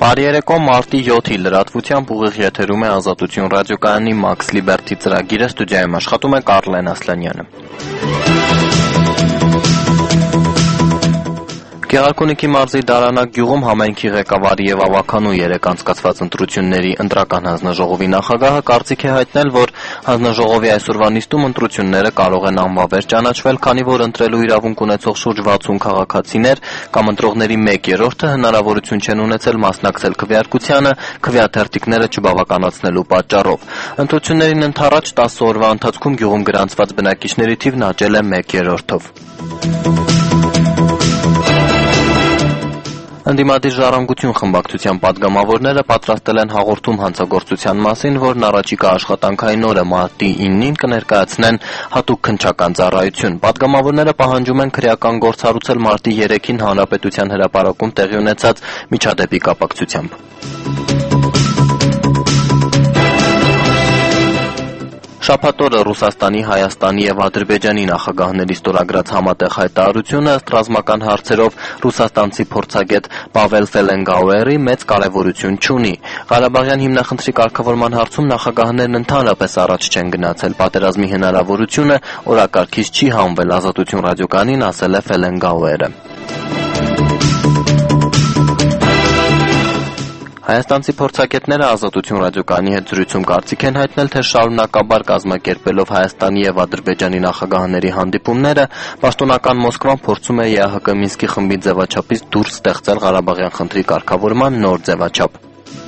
Բարի երեկո, մարտի 7-ի լրատվությամբ ուղիղ եթերում է Ազատություն ռադիոկայանի Max Liberty ծրագիրը, ստուդիայում աշխատում է Կարլեն Ասլանյանը։ Գեղարքունիքի մարզի Դարանակ գյուղում համայնքի ղեկավարի եւ ավականու երեք անցկացված ընտրությունների ընտրական հանձնաժողովի նախագահը կարծիք է հայտնել, որ հանձնաժողովի այսօրվա նիստում ընտրությունները կարող են անվավեր ճանաչվել, քանի որ ընտրելու իրավունք ունեցող շուրջ 60 քաղաքացիներ կամ ընտրողների 1/3-ը հնարավորություն չեն ունեցել մասնակցել քվեարկությանը, քվեաթերթիկները չբավականացնելու պատճառով։ Ընտրություններին ընդառաջ 10 օրվա ընթացքում գյուղում գրանցված բնակիչների թիվն աճել է 1/3-ով։ Ընդդիմադիր ժառանգություն խմբակցության պատգամավորները պատրաստել են հաղորդում հանցագործության մասին, որն առաջիկա աշխատանքային օրը մարտի 9-ին կներկայացնեն հատուկ քննչական ծառայություն։ Պատգամավորները պահանջում են քրեական գործ հարուցել մարտի 3-ին Հանրապետության հրապարակում տեղի ունեցած միջադեպի կապակցությամբ։ Շաբաթ օրը Ռուսաստանի, Հայաստանի եւ Ադրբեջանի նախագահների ստորագրած համատեղ հայտարարությունը ըստ ռազմական հարցերով ռուսաստանցի փորձագետ Պավել Ֆելենգաուերի մեծ կարևորություն չունի։ Ղարաբաղյան հիմնախնդրի կարգավորման հարցում նախագահներն ընդհանրապես առաջ չեն գնացել։ Պատերազմի հնարավորությունը օրակարգից չի հանվել, Ազատություն ռադիոկայանին ասել է Ֆելենգաուերը։ Հայաստանցի փորձագետները Ազատություն ռադիոկայանի հետ զրույցում կարծիք են հայտնել, թե շարունակաբար կազմակերպելով Հայաստանի եւ Ադրբեջանի նախագահների հանդիպումները, պաշտոնական Մոսկվան փորձում է ԵԱՀԿ Մինսկի խմբի ձևաչափից դուրս ստեղծել Ղարաբաղյան խնդրի կարգավորման նոր ձևաչափ։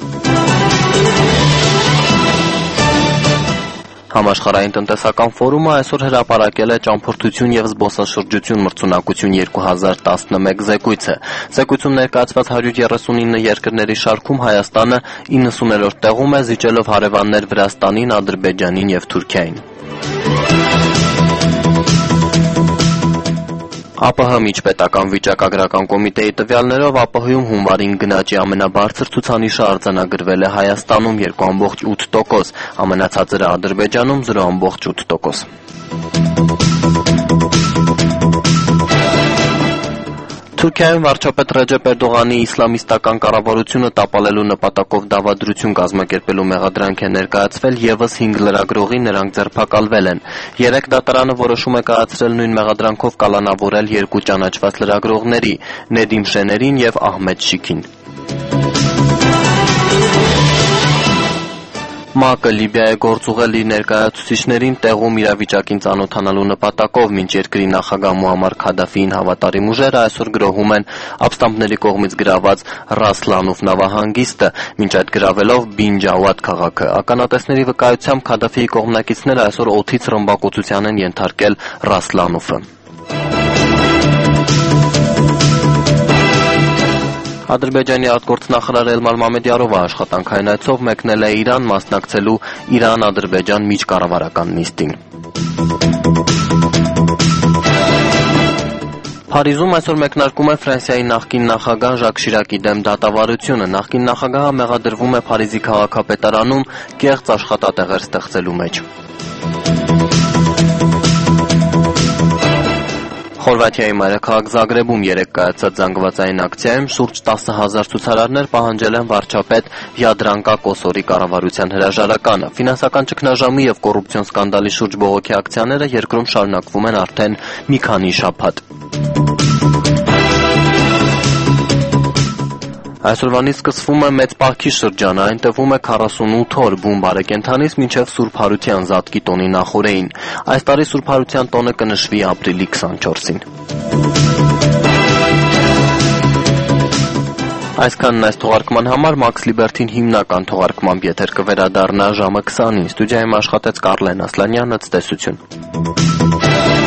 Համաշխարհային տնտեսական ֆորումը այսօր հրապարակել է ճամփորդություն եւ զբոսաշրջություն մրցունակություն 2011 զեկույցը։ Զեկույցում ներկայացված 139 երկրների շարքում Հայաստանը 90-րդ տեղում է, զիջելով հարևաններ Վրաստանին, Ադրբեջանին եւ Թուրքիային։ ԱՊՀ միջպետական վիճակագրական կոմիտեի տվյալներով ԱՊՀ-ում հունվարին գնաճի ամենաբարձր ցուցանիշը արձանագրվել է Հայաստանում 2.8%, ամենացածրը Ադրբեջանում 0.8%։ Թուրքիայում վարչապետ Ռեջեփ Էրդողանի իսլամիստական կառավարությունը տապալելու նպատակով դավադրություն կազմակերպելու մեղադրանք է ներկայացվել եւս 5 լրագրողի, նրանք ձերբակալվել են։ 3 դատարանը որոշում է կայացրել նույն մեղադրանքով կալանավորել 2 ճանաչված լրագրողների՝ Նեդիմ Շեներին եւ Ահմեդ Շիքին։ ՄԱԿ-ը Լիբիայի գործուղել իր ներկայացուցիչներին տեղում իրավիճակին ծանոթանալու նպատակով, մինչ երկրի նախագահ Մուամմար Քադաֆիին հավատարիմ ուժերը այսօր գրոհում են ապստամբների կողմից գրաված Ռաս Լանուֆ նավահանգիստը, մինչ այդ գրավելով Բին Ջավադ քաղաքը։ Ականատեսների վկայությամբ Քադաֆիի կողմնակիցները այսօր օդից ռմբակոծության են ենթարկել Ռաս Լանուֆը։ Ադրբեջանի արտգործնախարար Էլմար Մամեդյարովը աշխատանքային այցով մեկնել է Իրան մասնակցելու Իրան-Ադրբեջան միջկառավարական նիստին։ Փարիզում այսօր մեկնարկում է Ֆրանսիայի նախկին նախագահ Ժակ Շիրակի դեմ դատավարությունը։ Նախկին նախագահը մեղադրվում է Փարիզի քաղաքապետարանում կեղծ աշխատատեղեր ստեղծելու մեջ։ Խորվաթիայի մայրաքաղաք Զագրեբում երեկ կայացած զանգվածային ակցիայում շուրջ 10,000 ցուցարարներ պահանջել են վարչապետ Յադրանկա Կոսորի կառավարության հրաժարականը։ Ֆինանսական ճգնաժամի եւ կոռուպցիոն սկանդալի շուրջ բողոքի ակցիաները երկրում շարունակվում են արդեն մի քանի շաբաթ։ Այսօրվանից սկսվում է Մեծ Պահքի շրջանը, այն տևում է 48 օր, բուն բարեկենդանից մինչև Սուրբ Հարության Զատկի տոնի նախօրեին։ Այս տարի Սուրբ Հարության տոնը կնշվի ապրիլի 24-ին։ Այսքանն այս թողարկման համար Max Liberty-ն հիմնական թողարկմամբ եթեր կվերադառնա ժամը 20-ին։ Ստուդիայում աշխատեց Կարլեն Ասլանյանը, ցտեսություն։